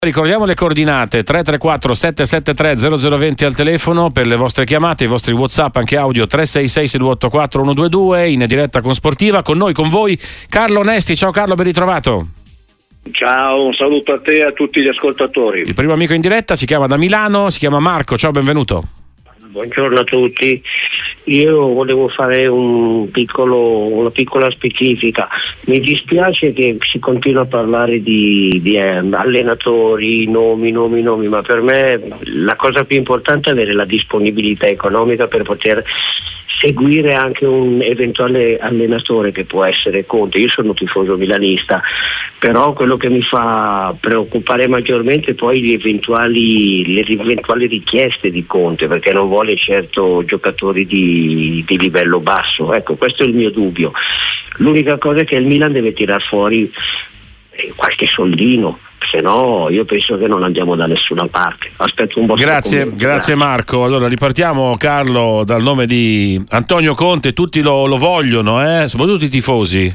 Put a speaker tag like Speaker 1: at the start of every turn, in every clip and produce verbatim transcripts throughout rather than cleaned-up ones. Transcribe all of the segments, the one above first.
Speaker 1: Ricordiamo le coordinate: tre tre quattro sette sette tre zero zero due zero al telefono per le vostre chiamate, i vostri WhatsApp anche audio tre sei sei sei due otto quattro uno due due, in diretta con Sportiva. Con noi, con voi, Carlo Onesti. Ciao Carlo, ben ritrovato.
Speaker 2: Ciao, un saluto a te e a tutti gli ascoltatori.
Speaker 1: Il primo amico in diretta si chiama da Milano, si chiama Marco. Ciao, benvenuto.
Speaker 3: Buongiorno a tutti. Io volevo fare un piccolo, una piccola specifica. Mi dispiace che si continua a parlare di, di eh, allenatori, nomi, nomi, nomi, ma per me la cosa più importante è avere la disponibilità economica per poter seguire anche un eventuale allenatore che può essere Conte. Io sono tifoso milanista, però quello che mi fa preoccupare maggiormente è poi gli eventuali, le eventuali richieste di Conte, perché non vuole certo giocatori di, di livello basso. Ecco, questo è il mio dubbio. L'unica cosa è che il Milan deve tirar fuori qualche soldino, se no io penso che non andiamo da nessuna parte. Aspetto un vostro
Speaker 1: grazie,
Speaker 3: commento.
Speaker 1: grazie Marco. Allora ripartiamo, Carlo, dal nome di Antonio Conte. Tutti lo, lo vogliono, eh? Soprattutto i tifosi.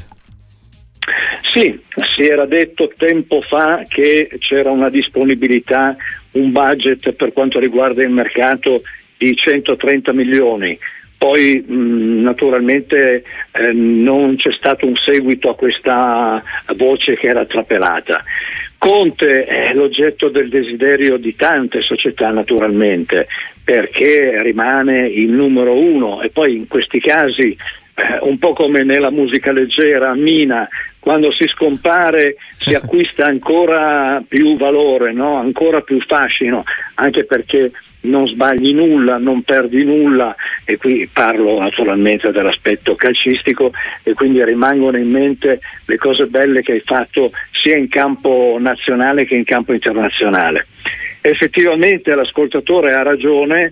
Speaker 2: Sì, si era detto tempo fa che c'era una disponibilità, un budget per quanto riguarda il mercato di centotrenta milioni. Poi mh, naturalmente eh, non c'è stato un seguito a questa voce che era trapelata. Conte è l'oggetto del desiderio di tante società naturalmente, perché rimane il numero uno, e poi in questi casi eh, un po' come nella musica leggera, Mina, quando si scompare si acquista ancora più valore, no? Ancora più fascino, anche perché non sbagli nulla, non perdi nulla, e qui parlo naturalmente dell'aspetto calcistico, e quindi rimangono in mente le cose belle che hai fatto sia in campo nazionale che in campo internazionale. Effettivamente l'ascoltatore ha ragione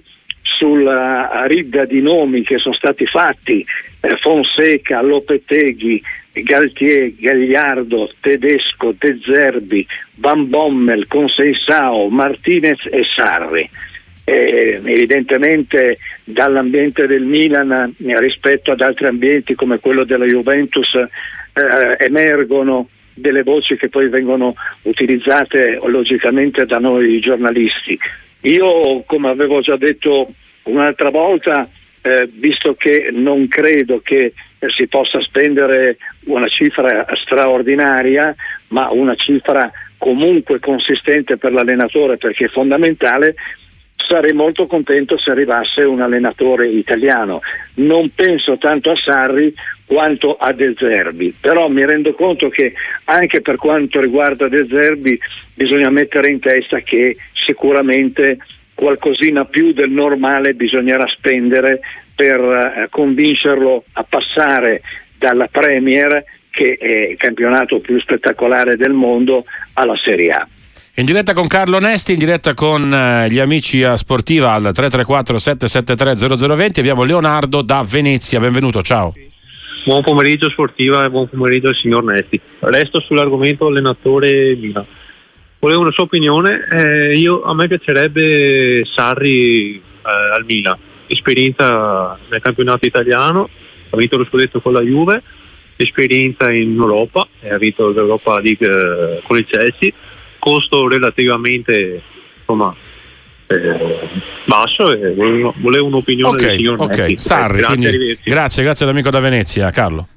Speaker 2: sulla ridda di nomi che sono stati fatti: eh, Fonseca, Lopeteghi, Galtier, Gagliardo, Tedesco, De Zerbi, Van Bommel, Conceição, Martinez e Sarri. Eh, evidentemente dall'ambiente del Milan rispetto ad altri ambienti come quello della Juventus eh, emergono delle voci che poi vengono utilizzate logicamente da noi giornalisti. Io, come avevo già detto un'altra volta, eh, visto che non credo che eh, si possa spendere una cifra straordinaria, ma una cifra comunque consistente per l'allenatore, perché è fondamentale, sarei molto contento se arrivasse un allenatore italiano. Non penso tanto a Sarri quanto a De Zerbi, però mi rendo conto che anche per quanto riguarda De Zerbi bisogna mettere in testa che sicuramente qualcosina più del normale bisognerà spendere per eh, convincerlo a passare dalla Premier, che è il campionato più spettacolare del mondo, alla Serie A.
Speaker 1: In diretta con Carlo Onesti, in diretta con eh, gli amici a Sportiva al tre tre quattro sette sette tre zero zero due zero, abbiamo Leonardo da Venezia. Benvenuto, ciao.
Speaker 4: Buon pomeriggio Sportiva e buon pomeriggio al signor Nesti. Resto sull'argomento allenatore Milan. Volevo una sua opinione. Eh, io, a me piacerebbe Sarri eh, al Milan. Esperienza nel campionato italiano, ha vinto lo scudetto con la Juve, esperienza in Europa, ha vinto l'Europa League eh, con il Chelsea, costo relativamente insomma eh, basso, e volevo, volevo un'opinione
Speaker 1: okay,
Speaker 4: del signor
Speaker 1: ok,
Speaker 4: Nesti.
Speaker 1: Sarri,
Speaker 4: grazie,
Speaker 1: quindi, grazie, grazie all'amico da Venezia, Carlo.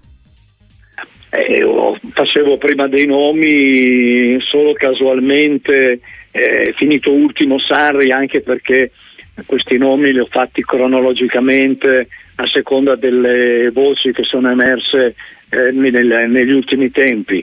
Speaker 2: Eh, facevo prima dei nomi solo casualmente, eh, finito ultimo Sarri, anche perché questi nomi li ho fatti cronologicamente a seconda delle voci che sono emerse eh, nel, negli ultimi tempi.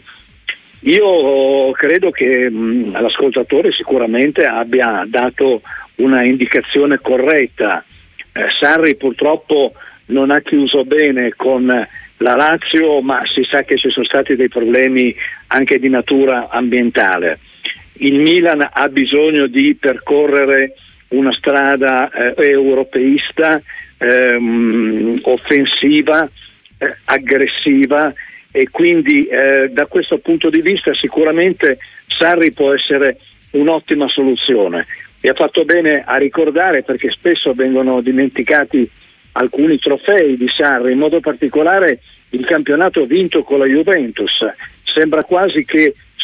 Speaker 2: Io credo che mh, l'ascoltatore sicuramente abbia dato una indicazione corretta. Eh, Sarri purtroppo non ha chiuso bene con la Lazio, ma si sa che ci sono stati dei problemi anche di natura ambientale. Il Milan ha bisogno di percorrere una strada eh, europeista, ehm, offensiva, eh, aggressiva, e quindi eh, da questo punto di vista sicuramente Sarri può essere un'ottima soluzione. E ha fatto bene a ricordare, perché spesso vengono dimenticati alcuni trofei di Sarri, in modo particolare il campionato vinto con la Juventus. Sembra quasi che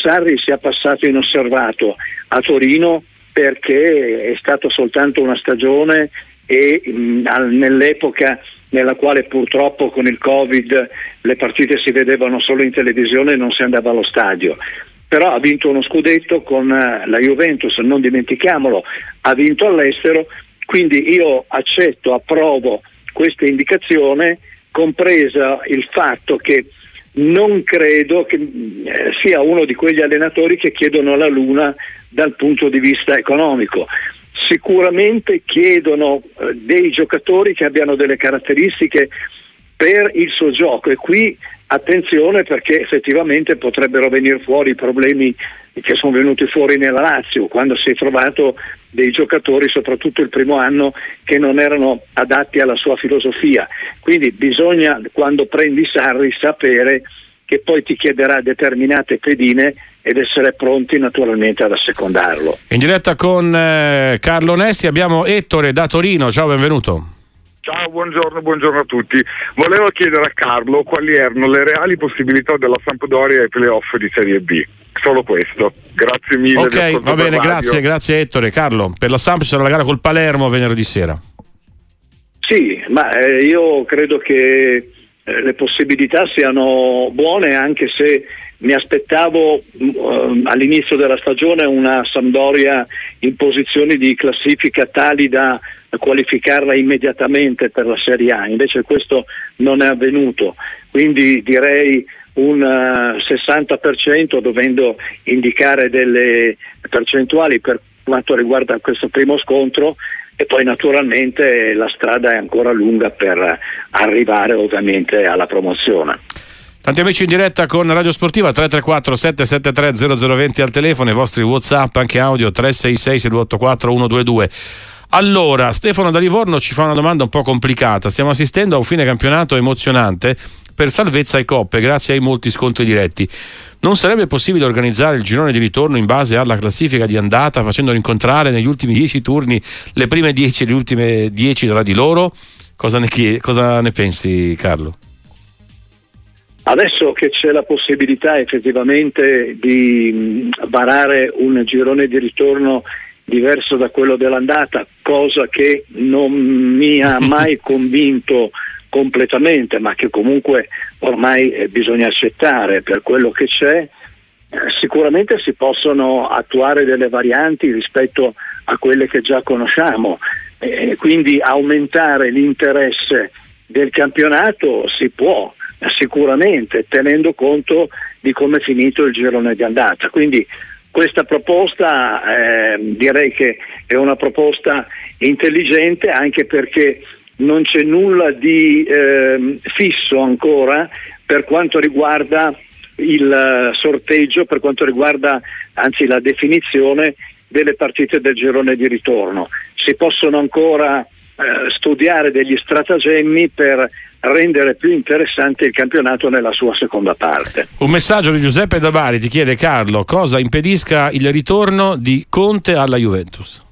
Speaker 2: Sarri sia passato inosservato a Torino perché è stato soltanto una stagione e mh, nell'epoca nella quale purtroppo con il Covid le partite si vedevano solo in televisione e non si andava allo stadio. Però ha vinto uno scudetto con la Juventus, non dimentichiamolo, ha vinto all'estero, quindi io accetto, approvo questa indicazione, compresa il fatto che non credo che eh, sia uno di quegli allenatori che chiedono la luna dal punto di vista economico. Sicuramente chiedono eh, dei giocatori che abbiano delle caratteristiche per il suo gioco, e qui attenzione, perché effettivamente potrebbero venire fuori i problemi che sono venuti fuori nella Lazio, quando si è trovato dei giocatori, soprattutto il primo anno, che non erano adatti alla sua filosofia. Quindi bisogna, quando prendi Sarri, sapere che poi ti chiederà determinate pedine ed essere pronti naturalmente ad assecondarlo.
Speaker 1: In diretta con eh, Carlo Nesti abbiamo Ettore da Torino. Ciao, benvenuto.
Speaker 5: Ciao, buongiorno, buongiorno a tutti. Volevo chiedere a Carlo quali erano le reali possibilità della Sampdoria ai playoff di Serie B. Solo questo. Grazie mille.
Speaker 1: Ok, va bene, grazie, grazie Ettore. Carlo, per la Samp sarà la gara col Palermo venerdì sera.
Speaker 2: Sì, ma eh, io credo che eh, le possibilità siano buone, anche se mi aspettavo uh, all'inizio della stagione una Sampdoria in posizioni di classifica tali da qualificarla immediatamente per la Serie A, invece questo non è avvenuto, quindi direi un uh, sessanta per cento, dovendo indicare delle percentuali per quanto riguarda questo primo scontro, e poi naturalmente la strada è ancora lunga per arrivare ovviamente alla promozione.
Speaker 1: Tanti amici in diretta con Radio Sportiva, tre tre quattro sette sette tre zero zero due zero al telefono, i vostri WhatsApp anche audio tre sei sei sei due otto quattro uno due due. Allora, Stefano da Livorno ci fa una domanda un po' complicata. Stiamo assistendo a un fine campionato emozionante per salvezza e coppe grazie ai molti scontri diretti. Non sarebbe possibile organizzare il girone di ritorno in base alla classifica di andata, facendo incontrare negli ultimi dieci turni le prime dieci e le ultime dieci tra di loro? Cosa ne, chied- cosa ne pensi, Carlo?
Speaker 2: Adesso che c'è la possibilità effettivamente di varare un girone di ritorno diverso da quello dell'andata, cosa che non mi ha mai convinto completamente, ma che comunque ormai eh, bisogna accettare per quello che c'è, eh, sicuramente si possono attuare delle varianti rispetto a quelle che già conosciamo, eh, quindi aumentare l'interesse del campionato si può, sicuramente, tenendo conto di come è finito il girone di andata. Quindi questa proposta eh, direi che è una proposta intelligente, anche perché non c'è nulla di eh, fisso ancora per quanto riguarda il sorteggio, per quanto riguarda anzi la definizione delle partite del girone di ritorno. Si possono ancora eh, studiare degli stratagemmi per rendere più interessante il campionato nella sua seconda parte.
Speaker 1: Un messaggio di Giuseppe da Bari ti chiede: Carlo, cosa impedisca il ritorno di Conte alla Juventus?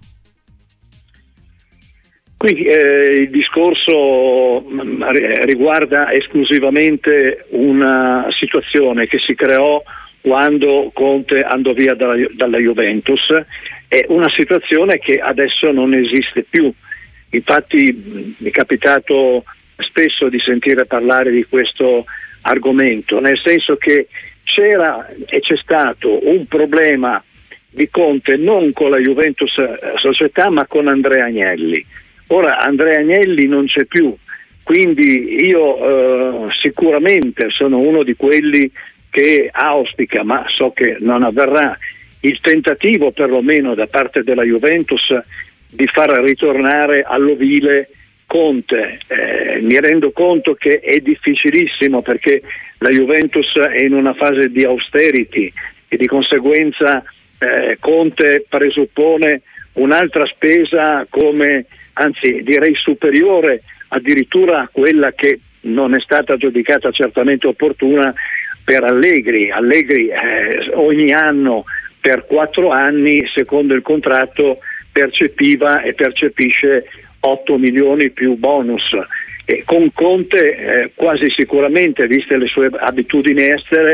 Speaker 2: Qui eh, il discorso mh, riguarda esclusivamente una situazione che si creò quando Conte andò via dalla, dalla Juventus, è una situazione che adesso non esiste più. Infatti mh, mi è capitato spesso di sentire parlare di questo argomento, nel senso che c'era e c'è stato un problema di Conte non con la Juventus società ma con Andrea Agnelli. Ora Andrea Agnelli non c'è più, quindi io eh, sicuramente sono uno di quelli che auspica, ma so che non avverrà, il tentativo perlomeno da parte della Juventus di far ritornare all'ovile Conte. Eh, mi rendo conto che è difficilissimo perché la Juventus è in una fase di austerity e di conseguenza eh, Conte presuppone un'altra spesa, come anzi direi superiore addirittura a quella che non è stata giudicata certamente opportuna per Allegri. Allegri eh, ogni anno per quattro anni, secondo il contratto, percepiva e percepisce otto milioni più bonus, e con Conte eh, quasi sicuramente, viste le sue abitudini estere,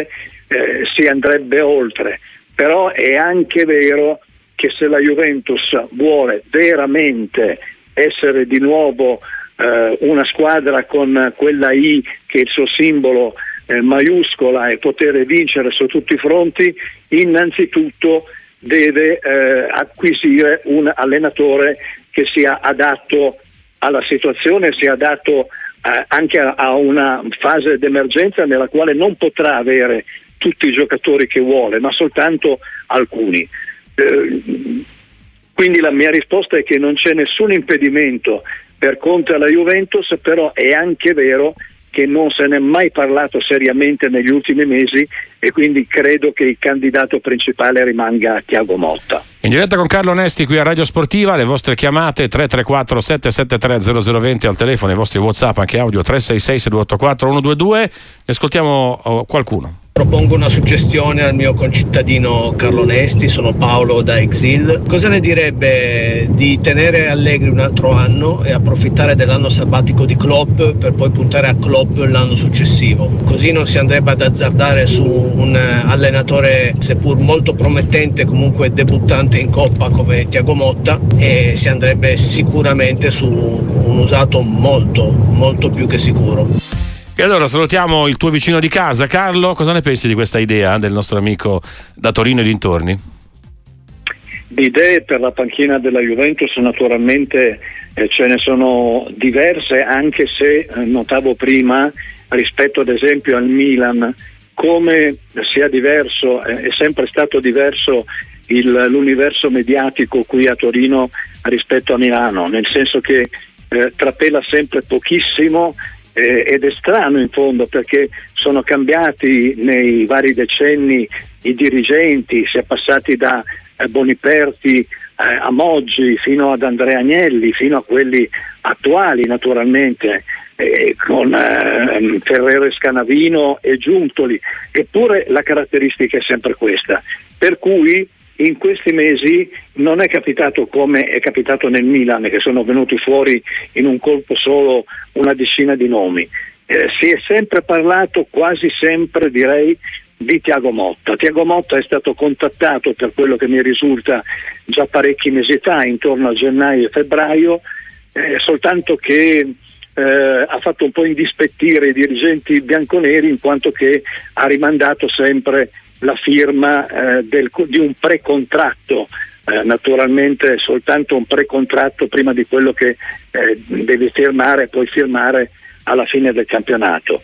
Speaker 2: eh, si andrebbe oltre, però è anche vero che se la Juventus vuole veramente essere di nuovo eh, una squadra con quella I che è il suo simbolo eh, maiuscola e poter vincere su tutti i fronti, innanzitutto deve eh, acquisire un allenatore che sia adatto alla situazione, sia adatto eh, anche a, a una fase d'emergenza nella quale non potrà avere tutti i giocatori che vuole, ma soltanto alcuni. Eh, quindi la mia risposta è che non c'è nessun impedimento per Conte alla Juventus, però è anche vero che non se n'è mai parlato seriamente negli ultimi mesi e quindi credo che il candidato principale rimanga Thiago Motta.
Speaker 1: In diretta con Carlo Nesti qui a Radio Sportiva, le vostre chiamate tre tre quattro sette sette tre zero zero due zero al telefono, i vostri WhatsApp anche audio tre sei sei sei due otto quattro uno due due. Ne ascoltiamo qualcuno.
Speaker 6: Propongo una suggestione al mio concittadino Carlo Nesti, sono Paolo da Exil. Cosa ne direbbe di tenere Allegri un altro anno e approfittare dell'anno sabbatico di Klopp per poi puntare a Klopp l'anno successivo? Così non si andrebbe ad azzardare su un allenatore seppur molto promettente, comunque debuttante in Coppa come Thiago Motta, e si andrebbe sicuramente su un usato molto, molto più che sicuro.
Speaker 1: E allora salutiamo il tuo vicino di casa, Carlo. Cosa ne pensi di questa idea del nostro amico da Torino e dintorni?
Speaker 2: Di idee per la panchina della Juventus naturalmente eh, ce ne sono diverse, anche se eh, notavo prima rispetto ad esempio al Milan come sia diverso, eh, è sempre stato diverso il, l'universo mediatico qui a Torino rispetto a Milano, nel senso che eh, trapela sempre pochissimo. Eh, ed è strano in fondo perché sono cambiati nei vari decenni i dirigenti, si è passati da eh, Boniperti eh, a Moggi fino ad Andrea Agnelli, fino a quelli attuali naturalmente, eh, con eh, Ferrero Scanavino e Giuntoli, eppure la caratteristica è sempre questa, per cui in questi mesi non è capitato come è capitato nel Milan, che sono venuti fuori in un colpo solo una decina di nomi. Eh, si è sempre parlato, quasi sempre direi, di Thiago Motta. Thiago Motta è stato contattato, per quello che mi risulta, già parecchi mesi fa, intorno a gennaio e febbraio, eh, soltanto che eh, ha fatto un po' indispettire i dirigenti bianconeri, in quanto che ha rimandato sempre la firma eh, del, di un precontratto, eh, naturalmente soltanto un precontratto prima di quello che eh, devi firmare e poi firmare alla fine del campionato.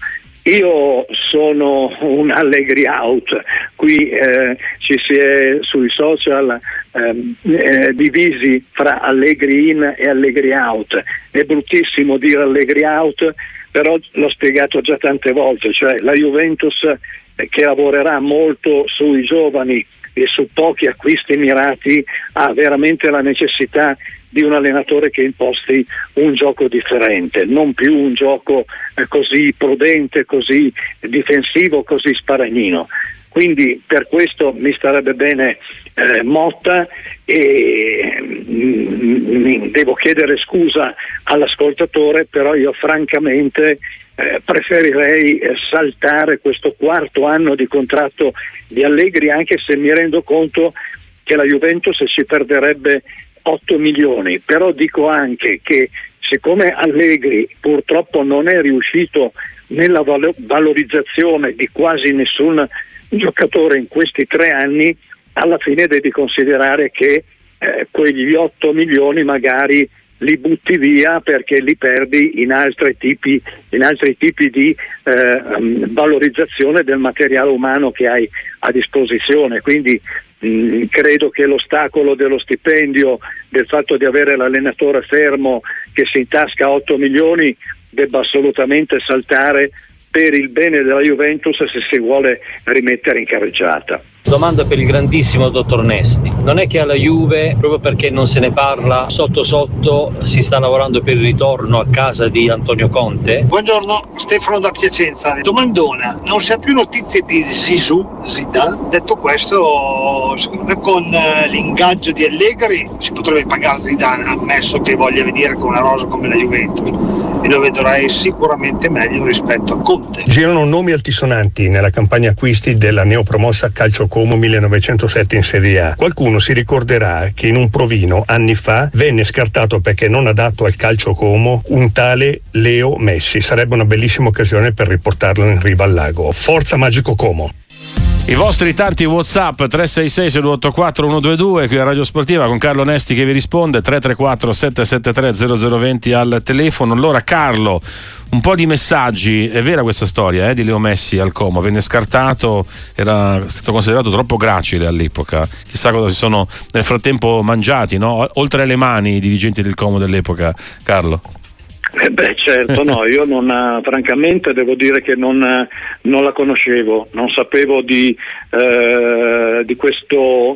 Speaker 2: Io sono un Allegri out, qui eh, ci si è sui social eh, eh, divisi fra Allegri in e Allegri out. È bruttissimo dire Allegri out, però l'ho spiegato già tante volte, cioè la Juventus che lavorerà molto sui giovani e su pochi acquisti mirati ha veramente la necessità di un allenatore che imposti un gioco differente, non più un gioco eh, così prudente, così difensivo, così sparagnino. Quindi per questo mi starebbe bene eh, Motta e mh, devo chiedere scusa all'ascoltatore, però io francamente eh, preferirei eh, saltare questo quarto anno di contratto di Allegri, anche se mi rendo conto che la Juventus si perderebbe otto milioni, però dico anche che siccome Allegri purtroppo non è riuscito nella valo- valorizzazione di quasi nessun giocatore in questi tre anni, alla fine devi considerare che eh, quegli otto milioni magari li butti via perché li perdi in altri tipi, in altri tipi di eh, valorizzazione del materiale umano che hai a disposizione. Quindi mh, credo che l'ostacolo dello stipendio, del fatto di avere l'allenatore fermo che si intasca otto milioni, debba assolutamente saltare per il bene della Juventus se si vuole rimettere in carreggiata.
Speaker 7: Domanda per il grandissimo dottor Nesti. Non è che alla Juve, proprio perché non se ne parla, sotto sotto si sta lavorando per il ritorno a casa di Antonio Conte?
Speaker 8: Buongiorno, Stefano da Piacenza. Domandona, non si ha più notizie di Zizou, Zidane? Detto questo, secondo me con l'ingaggio di Allegri si potrebbe pagare Zidane, ammesso che voglia venire con una rosa come la Juventus. e lo vedrai sicuramente meglio rispetto a Conte.
Speaker 9: Girano nomi altisonanti nella campagna acquisti della neopromossa Calcio Como millenovecentosette in Serie A. Qualcuno si ricorderà che in un provino anni fa venne scartato perché non adatto al Calcio Como un tale Leo Messi. Sarebbe una bellissima occasione per riportarlo in riva al lago. Forza Magico Como!
Speaker 1: I vostri tanti WhatsApp tre sei sei sei due otto quattro uno due due qui a Radio Sportiva con Carlo Nesti che vi risponde, tre tre quattro sette sette tre zero zero due zero al telefono. Allora Carlo, un po' di messaggi, è vera questa storia eh, di Leo Messi al Como, venne scartato, era stato considerato troppo gracile all'epoca, chissà cosa si sono nel frattempo mangiati, no? Oltre alle mani i dirigenti del Como dell'epoca, Carlo.
Speaker 2: Eh beh certo, no, io non, francamente devo dire che non, non la conoscevo, non sapevo di, eh, di questo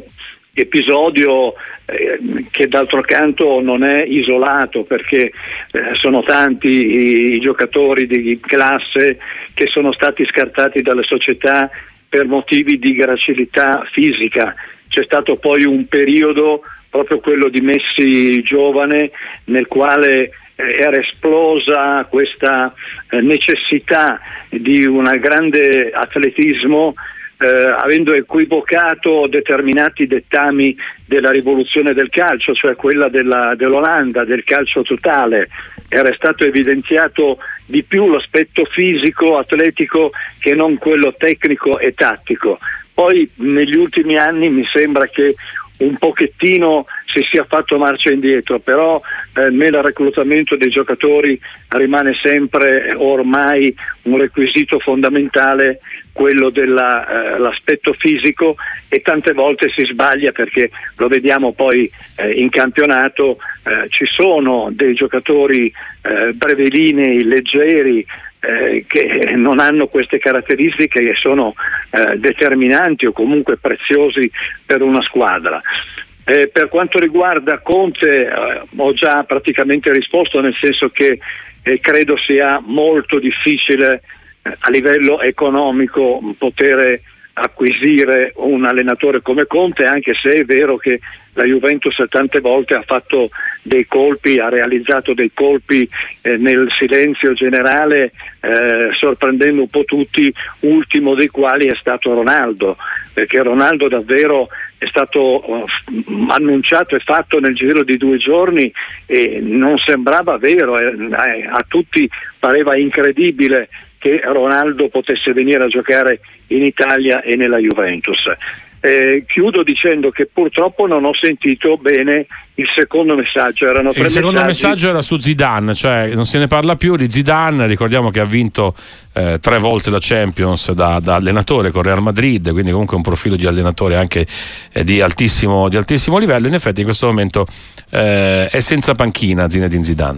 Speaker 2: episodio eh, che d'altro canto non è isolato, perché eh, sono tanti i, i giocatori di classe che sono stati scartati dalle società per motivi di gracilità fisica. C'è stato poi un periodo, proprio quello di Messi giovane, nel quale era esplosa questa necessità di un grande atletismo, eh, avendo equivocato determinati dettami della rivoluzione del calcio, cioè quella della, dell'Olanda, del calcio totale. Era stato evidenziato di più l'aspetto fisico, atletico, che non quello tecnico e tattico. Poi negli ultimi anni mi sembra che un pochettino si sia fatto marcia indietro, però eh, nel reclutamento dei giocatori rimane sempre eh, ormai un requisito fondamentale quello dell'aspetto eh, fisico, e tante volte si sbaglia perché lo vediamo poi eh, in campionato, eh, ci sono dei giocatori eh, brevelinei, leggeri, eh, che non hanno queste caratteristiche che sono eh, determinanti o comunque preziosi per una squadra. Eh, per quanto riguarda Conte, eh, ho già praticamente risposto, nel senso che eh, credo sia molto difficile eh, a livello economico poter acquisire un allenatore come Conte, anche se è vero che la Juventus tante volte ha fatto dei colpi, ha realizzato dei colpi eh, nel silenzio generale, eh, sorprendendo un po' tutti, ultimo dei quali è stato Ronaldo, perché Ronaldo davvero è stato uh, annunciato e fatto nel giro di due giorni e non sembrava vero, eh, a tutti pareva incredibile che Ronaldo potesse venire a giocare in Italia e nella Juventus. Eh, chiudo dicendo che purtroppo non ho sentito bene il secondo messaggio. Erano tre
Speaker 1: il secondo
Speaker 2: messaggi.
Speaker 1: messaggio era su Zidane, cioè non se ne parla più di Zidane. Ricordiamo che ha vinto eh, tre volte la Champions da, da allenatore con Real Madrid, quindi comunque un profilo di allenatore anche eh, di, altissimo, di altissimo livello. In effetti in questo momento eh, è senza panchina Zinedine Zidane.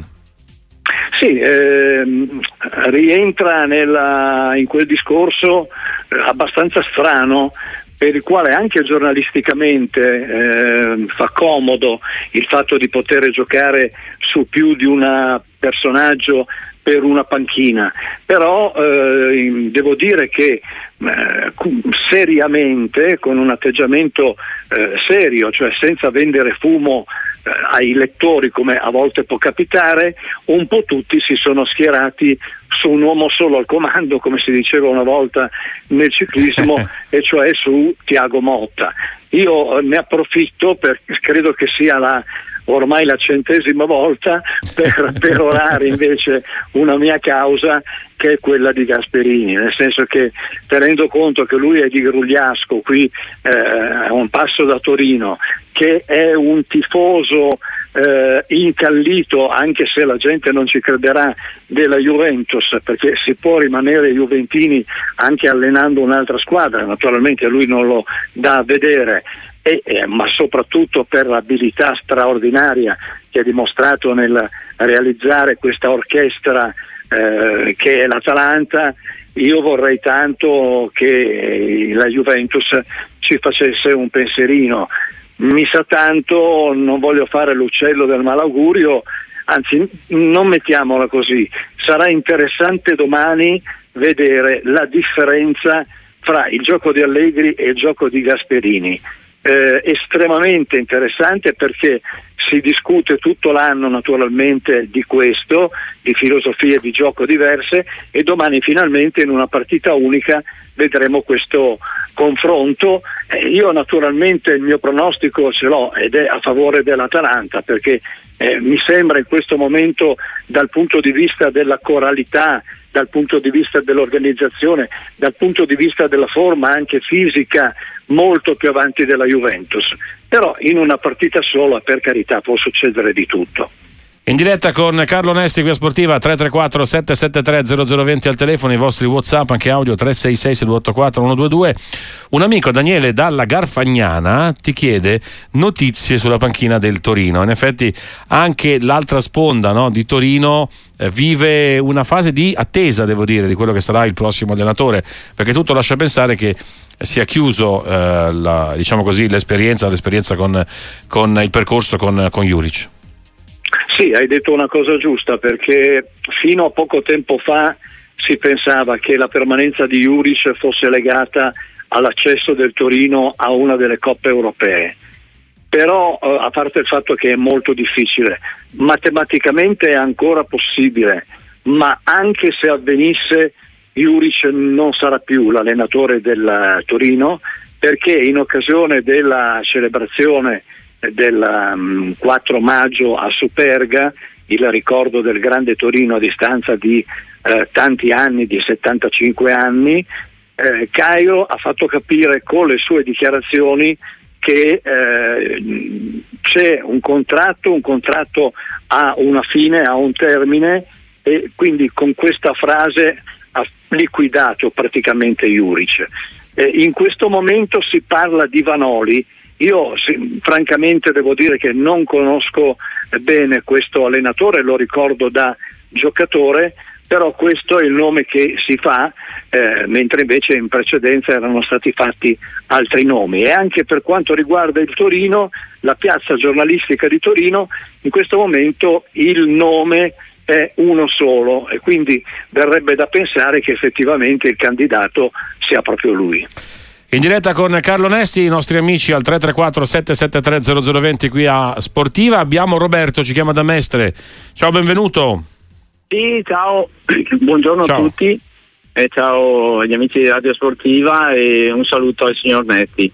Speaker 2: Sì, ehm, rientra nella, in quel discorso eh, abbastanza strano, per il quale anche giornalisticamente eh, fa comodo il fatto di poter giocare su più di un personaggio per una panchina, però eh, devo dire che eh, seriamente, con un atteggiamento eh, serio, cioè senza vendere fumo eh, ai lettori come a volte può capitare, un po' tutti si sono schierati su un uomo solo al comando, come si diceva una volta nel ciclismo, e cioè su Thiago Motta. Io ne approfitto, per, credo che sia la ormai la centesima volta, per perorare invece una mia causa, che è quella di Gasperini, nel senso che, tenendo conto che lui è di Grugliasco, qui eh, a un passo da Torino, che è un tifoso eh, incallito, anche se la gente non ci crederà, della Juventus, perché si può rimanere juventini anche allenando un'altra squadra, naturalmente lui non lo dà a vedere, e, eh, ma soprattutto per l'abilità straordinaria che ha dimostrato nel realizzare questa orchestra eh, che è l'Atalanta. Io vorrei tanto che la Juventus ci facesse un pensierino. Mi sa tanto, non voglio fare l'uccello del malaugurio, anzi non mettiamola così, sarà interessante domani vedere la differenza fra il gioco di Allegri e il gioco di Gasperini. Eh, estremamente interessante, perché si discute tutto l'anno naturalmente di questo, di filosofie di gioco diverse, e domani finalmente in una partita unica vedremo questo confronto. Eh, io naturalmente il mio pronostico ce l'ho ed è a favore dell'Atalanta, perché eh, mi sembra in questo momento, dal punto di vista della coralità, dal punto di vista dell'organizzazione, dal punto di vista della forma anche fisica, molto più avanti della Juventus. Però in una partita sola, per carità, può succedere di tutto.
Speaker 1: In diretta con Carlo Nesti qui a Sportiva, tre tre quattro sette sette tre zero zero due zero al telefono, i vostri WhatsApp anche audio tre sei sei sei due otto quattro uno due due. Un amico, Daniele dalla Garfagnana, ti chiede notizie sulla panchina del Torino. In effetti anche l'altra sponda, no, di Torino eh, vive una fase di attesa, devo dire, di quello che sarà il prossimo allenatore, perché tutto lascia pensare che sia chiuso eh, la, diciamo così, l'esperienza l'esperienza con, con il percorso con, con Juric.
Speaker 2: Sì, hai detto una cosa giusta, perché fino a poco tempo fa si pensava che la permanenza di Juric fosse legata all'accesso del Torino a una delle coppe europee. Però eh, a parte il fatto che è molto difficile, matematicamente è ancora possibile, ma anche se avvenisse, Juric non sarà più l'allenatore del Torino, perché in occasione della celebrazione del um, quattro maggio a Superga, il ricordo del grande Torino a distanza di eh, tanti anni, di settantacinque anni, eh, Cairo ha fatto capire con le sue dichiarazioni che eh, c'è un contratto, un contratto ha una fine, ha un termine, e quindi con questa frase ha liquidato praticamente Juric. Eh, in questo momento si parla di Vanoli. Io sì, francamente devo dire che non conosco bene questo allenatore, lo ricordo da giocatore, però questo è il nome che si fa, eh, mentre invece in precedenza erano stati fatti altri nomi. E anche per quanto riguarda il Torino, la piazza giornalistica di Torino, in questo momento il nome è uno solo, e quindi verrebbe da pensare che effettivamente il candidato sia proprio lui.
Speaker 1: In diretta con Carlo Nesti, i nostri amici al tre tre quattro sette sette tre zero zero due zero qui a Sportiva. Abbiamo Roberto, ci chiama da Mestre. Ciao, benvenuto.
Speaker 10: Sì, ciao, buongiorno
Speaker 1: ciao.
Speaker 10: a tutti e ciao agli amici di Radio Sportiva e un saluto al signor Netti.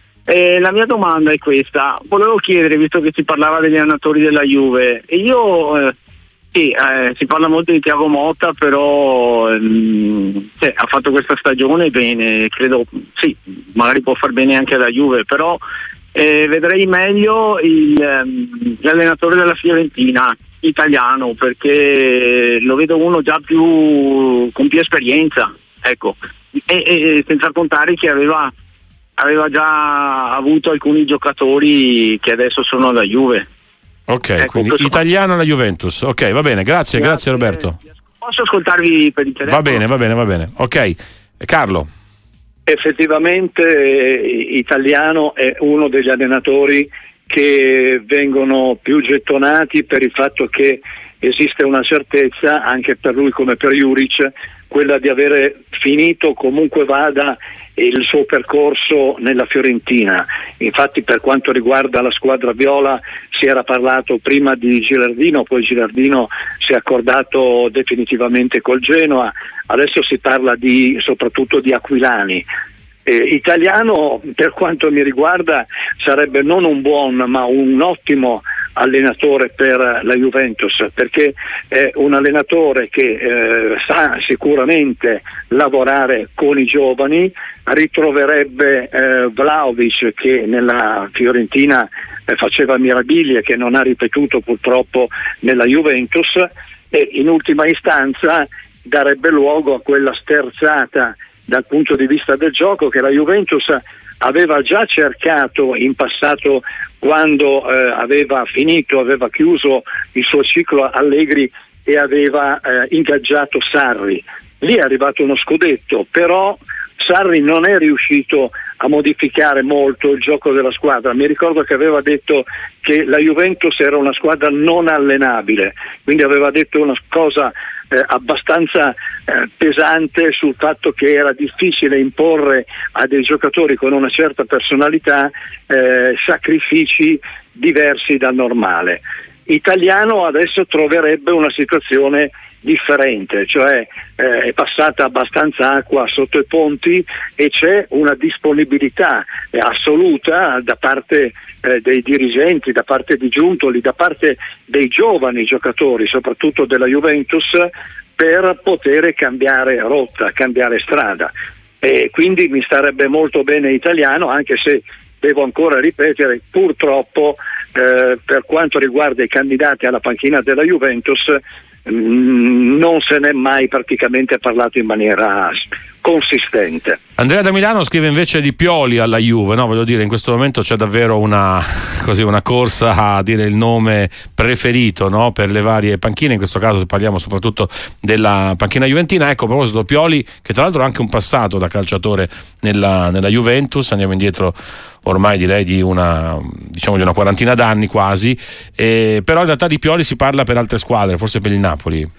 Speaker 10: E la mia domanda è questa: volevo chiedere, visto che si parlava degli allenatori della Juve, e io eh, sì, eh, si parla molto di Thiago Motta, però ehm, cioè, ha fatto questa stagione bene, credo, sì, magari può far bene anche alla Juve, però eh, vedrei meglio il, ehm, l'allenatore della Fiorentina italiano, perché lo vedo uno già più con più esperienza, ecco, e, e senza contare che aveva aveva già avuto alcuni giocatori che adesso sono alla Juve.
Speaker 1: Ok,
Speaker 10: ecco,
Speaker 1: quindi italiano alla Juventus. Ok, va bene, grazie, grazie, grazie Roberto.
Speaker 10: Posso ascoltarvi per il telefono?
Speaker 1: Va bene, va bene, va bene. Ok, Carlo.
Speaker 2: Effettivamente eh, italiano è uno degli allenatori che vengono più gettonati per il fatto che esiste una certezza, anche per lui come per Juric, quella di avere finito comunque vada il suo percorso nella Fiorentina. Infatti per quanto riguarda la squadra viola si era parlato prima di Gilardino, poi Gilardino si è accordato definitivamente col Genoa, adesso si parla di, soprattutto di Aquilani. Eh, italiano per quanto mi riguarda sarebbe non un buon ma un ottimo allenatore per la Juventus, perché è un allenatore che eh, sa sicuramente lavorare con i giovani, ritroverebbe eh, Vlahovic che nella Fiorentina eh, faceva mirabilie, che non ha ripetuto purtroppo nella Juventus, e in ultima istanza darebbe luogo a quella sterzata dal punto di vista del gioco che la Juventus aveva già cercato in passato quando eh, aveva finito, aveva chiuso il suo ciclo Allegri e aveva eh, ingaggiato Sarri. Lì è arrivato uno scudetto, però Sarri non è riuscito a modificare molto il gioco della squadra. Mi ricordo che aveva detto che la Juventus era una squadra non allenabile, quindi aveva detto una cosa eh, abbastanza eh, pesante sul fatto che era difficile imporre a dei giocatori con una certa personalità eh, sacrifici diversi dal normale. Italiano adesso troverebbe una situazione differente, cioè eh, è passata abbastanza acqua sotto i ponti e c'è una disponibilità eh, assoluta da parte eh, dei dirigenti, da parte di Giuntoli, da parte dei giovani giocatori, soprattutto della Juventus, per poter cambiare rotta, cambiare strada. E quindi mi starebbe molto bene Italiano, anche se devo ancora ripetere, purtroppo eh, per quanto riguarda i candidati alla panchina della Juventus mh, non se n'è mai praticamente parlato in maniera consistente.
Speaker 1: Andrea da Milano scrive invece di Pioli alla Juve, no? Voglio dire, in questo momento c'è davvero una, così, una corsa a dire il nome preferito, no? Per le varie panchine, in questo caso parliamo soprattutto della panchina juventina. Ecco, a proposito, Pioli, che tra l'altro ha anche un passato da calciatore nella, nella Juventus, andiamo indietro ormai direi di una, diciamo di una quarantina d'anni quasi, eh, però in realtà di Pioli si parla per altre squadre, forse per il Napoli.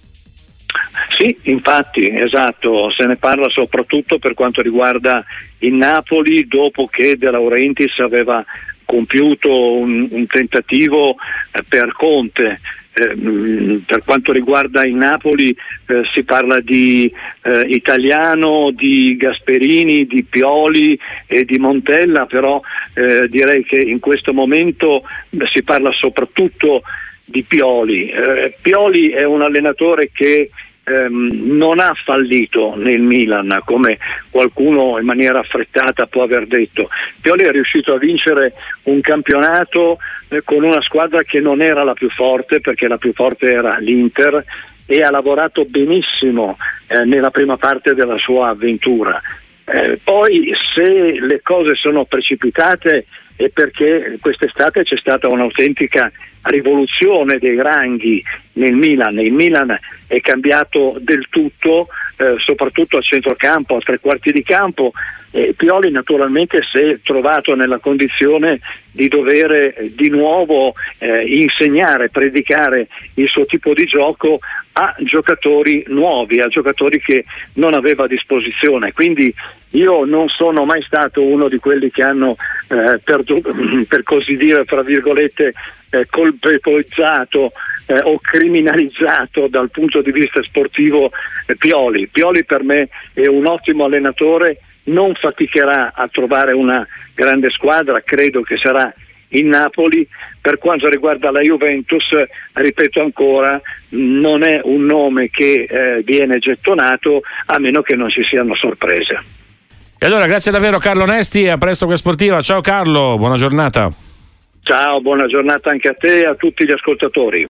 Speaker 2: Sì, infatti, esatto, se ne parla soprattutto per quanto riguarda il Napoli, dopo che De Laurentiis aveva compiuto un, un tentativo eh, per Conte. Eh, per quanto riguarda il Napoli eh, si parla di eh, Italiano, di Gasperini, di Pioli e di Montella, però eh, direi che in questo momento eh, si parla soprattutto di Pioli. Eh, Pioli è un allenatore che ehm, non ha fallito nel Milan, come qualcuno in maniera affrettata può aver detto. Pioli è riuscito a vincere un campionato eh, con una squadra che non era la più forte, perché la più forte era l'Inter, e ha lavorato benissimo eh, nella prima parte della sua avventura. Eh, poi se le cose sono precipitate è perché quest'estate c'è stata un'autentica rivoluzione dei ranghi nel Milan. Il Milan è cambiato del tutto, eh, soprattutto a centrocampo, a tre quarti di campo, e Pioli naturalmente si è trovato nella condizione di dover eh, di nuovo eh, insegnare, predicare il suo tipo di gioco a giocatori nuovi, a giocatori che non aveva a disposizione. Quindi io non sono mai stato uno di quelli che hanno eh, per, per così dire, fra virgolette, eh, colpevolizzato eh, o criminalizzato dal punto di vista sportivo eh, Pioli. Pioli per me è un ottimo allenatore, non faticherà a trovare una grande squadra, credo che sarà il Napoli. Per quanto riguarda la Juventus, ripeto ancora, non è un nome che eh, viene gettonato, a meno che non ci siano sorprese.
Speaker 1: E allora grazie davvero Carlo Nesti e a presto con Sportiva. Ciao Carlo, buona giornata.
Speaker 2: Ciao, buona giornata anche a te e a tutti gli ascoltatori.